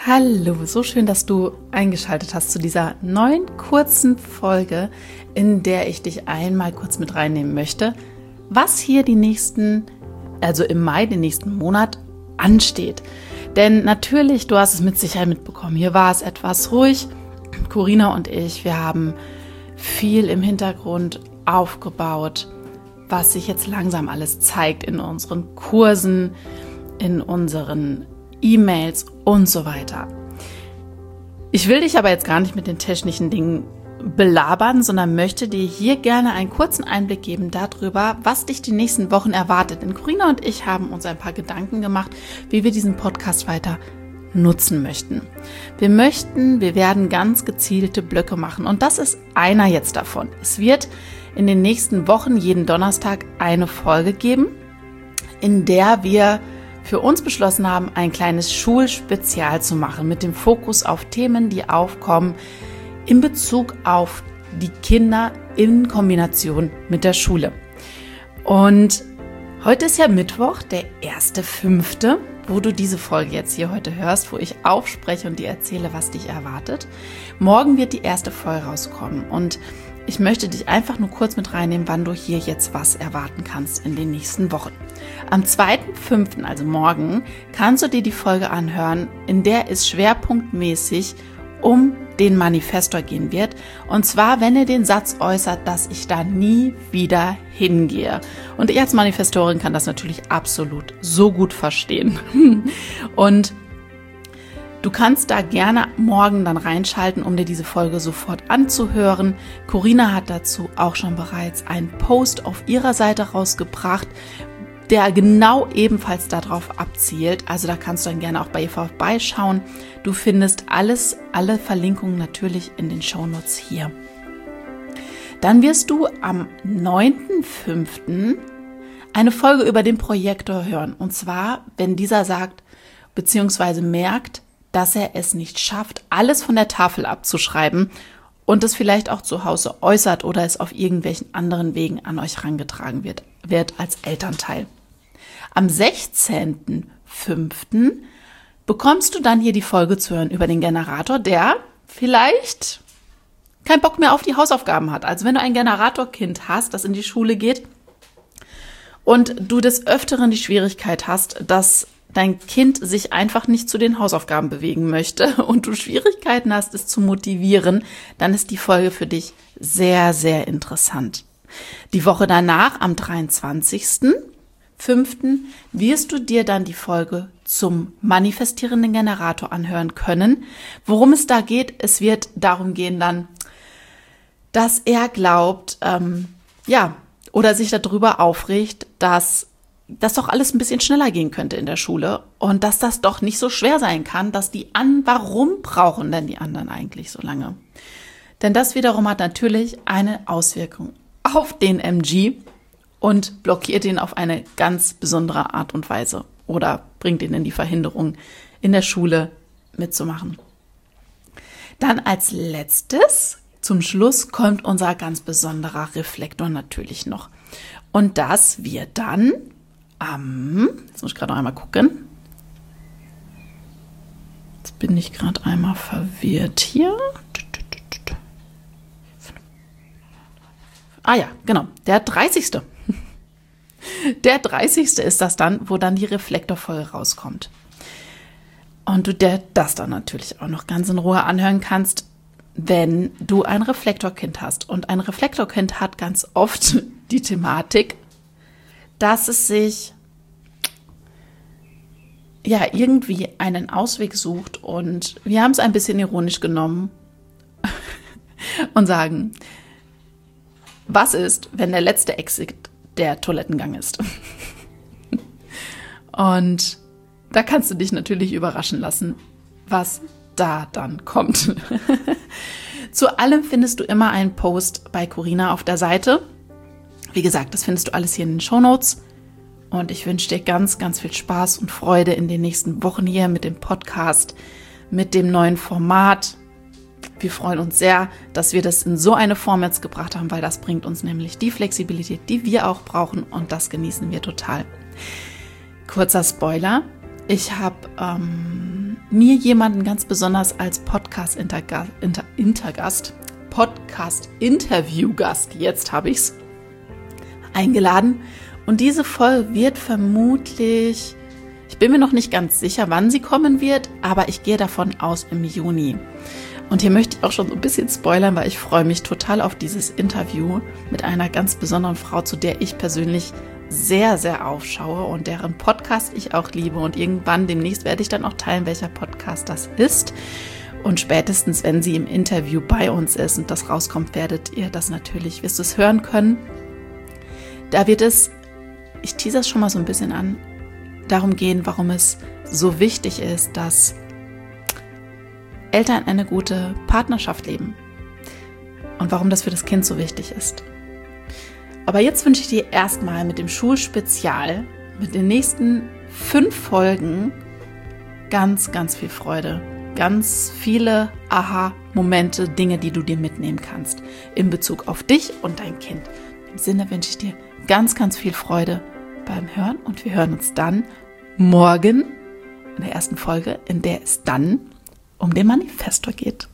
Hallo, so schön, dass du eingeschaltet hast zu dieser neuen kurzen Folge, in der ich dich einmal kurz mit reinnehmen möchte, was hier im Mai, den nächsten Monat, ansteht. Denn natürlich, du hast es mit Sicherheit mitbekommen, hier war es etwas ruhig. Corinna und ich, wir haben viel im Hintergrund aufgebaut, was sich jetzt langsam alles zeigt in unseren Kursen, in unseren E-Mails und so weiter. Ich will dich aber jetzt gar nicht mit den technischen Dingen belabern, sondern möchte dir hier gerne einen kurzen Einblick geben darüber, was dich die nächsten Wochen erwartet. Denn Corinna und ich haben uns ein paar Gedanken gemacht, wie wir diesen Podcast weiter nutzen möchten. Wir werden ganz gezielte Blöcke machen und das ist einer jetzt davon. Es wird in den nächsten Wochen jeden Donnerstag eine Folge geben, in der wir für uns beschlossen haben, ein kleines Schulspezial zu machen mit dem Fokus auf Themen, die aufkommen in Bezug auf die Kinder in Kombination mit der Schule. Und heute ist ja Mittwoch, der 1.5., wo du diese Folge jetzt hier heute hörst, wo ich aufspreche und dir erzähle, was dich erwartet. Morgen wird die erste Folge rauskommen und ich möchte dich einfach nur kurz mit reinnehmen, wann du hier jetzt was erwarten kannst in den nächsten Wochen. Am 2.5., also morgen, kannst du dir die Folge anhören, in der es schwerpunktmäßig um den Manifestor gehen wird. Und zwar, wenn er den Satz äußert, dass ich da nie wieder hingehe. Und ich als Manifestorin kann das natürlich absolut so gut verstehen. Und du kannst da gerne morgen dann reinschalten, um dir diese Folge sofort anzuhören. Corinna hat dazu auch schon bereits einen Post auf ihrer Seite rausgebracht, der genau ebenfalls darauf abzielt. Also da kannst du dann gerne auch bei ihr vorbeischauen. Du findest alle Verlinkungen natürlich in den Shownotes hier. Dann wirst du am 9.5. eine Folge über den Projektor hören. Und zwar, wenn dieser sagt bzw. merkt, dass er es nicht schafft, alles von der Tafel abzuschreiben und es vielleicht auch zu Hause äußert oder es auf irgendwelchen anderen Wegen an euch herangetragen wird als Elternteil. Am 16.05. bekommst du dann hier die Folge zu hören über den Generator, der vielleicht keinen Bock mehr auf die Hausaufgaben hat. Also wenn du ein Generatorkind hast, das in die Schule geht und du des Öfteren die Schwierigkeit hast, dass dein Kind sich einfach nicht zu den Hausaufgaben bewegen möchte und du Schwierigkeiten hast, es zu motivieren, dann ist die Folge für dich sehr, sehr interessant. Die Woche danach, am 23.05., wirst du dir dann die Folge zum manifestierenden Generator anhören können. Worum es da geht, es wird darum gehen dann, dass er glaubt, oder sich darüber aufregt, dass das doch alles ein bisschen schneller gehen könnte in der Schule und dass das doch nicht so schwer sein kann, warum brauchen denn die anderen eigentlich so lange? Denn das wiederum hat natürlich eine Auswirkung auf den MG und blockiert ihn auf eine ganz besondere Art und Weise oder bringt ihn in die Verhinderung, in der Schule mitzumachen. Dann als letztes, zum Schluss, kommt unser ganz besonderer Reflektor natürlich noch. Und das wird dann jetzt muss ich gerade noch einmal gucken. Jetzt bin ich gerade einmal verwirrt hier. Ah ja, genau, der 30. Der 30. ist das dann, wo dann die Reflektorfolge rauskommt. Und du dir das dann natürlich auch noch ganz in Ruhe anhören kannst, wenn du ein Reflektorkind hast. Und ein Reflektorkind hat ganz oft die Thematik, dass es sich irgendwie einen Ausweg sucht und wir haben es ein bisschen ironisch genommen und sagen, was ist, wenn der letzte Exit der Toilettengang ist? Und da kannst du dich natürlich überraschen lassen, was da dann kommt. Zu allem findest du immer einen Post bei Corinna auf der Seite. Wie gesagt, das findest du alles hier in den Shownotes. Und ich wünsche dir ganz, ganz viel Spaß und Freude in den nächsten Wochen hier mit dem Podcast, mit dem neuen Format. Wir freuen uns sehr, dass wir das in so eine Form jetzt gebracht haben, weil das bringt uns nämlich die Flexibilität, die wir auch brauchen und das genießen wir total. Kurzer Spoiler, ich habe mir jemanden ganz besonders als Podcast-Interview-Gast, jetzt habe ich es, eingeladen. Und diese Folge wird vermutlich, ich bin mir noch nicht ganz sicher, wann sie kommen wird, aber ich gehe davon aus im Juni. Und hier möchte ich auch schon so ein bisschen spoilern, weil ich freue mich total auf dieses Interview mit einer ganz besonderen Frau, zu der ich persönlich sehr, sehr aufschaue und deren Podcast ich auch liebe. Und irgendwann demnächst werde ich dann auch teilen, welcher Podcast das ist. Und spätestens, wenn sie im Interview bei uns ist und das rauskommt, wirst du es hören können. Da wird es, ich teaser es schon mal so ein bisschen an, darum gehen, warum es so wichtig ist, dass Eltern eine gute Partnerschaft leben und warum das für das Kind so wichtig ist. Aber jetzt wünsche ich dir erstmal mit dem Schulspezial, mit den nächsten 5 Folgen ganz, ganz viel Freude. Ganz viele Aha-Momente, Dinge, die du dir mitnehmen kannst in Bezug auf dich und dein Kind. Im Sinne wünsche ich dir ganz, ganz viel Freude beim Hören und wir hören uns dann morgen in der ersten Folge, in der es dann um den Manifestor geht.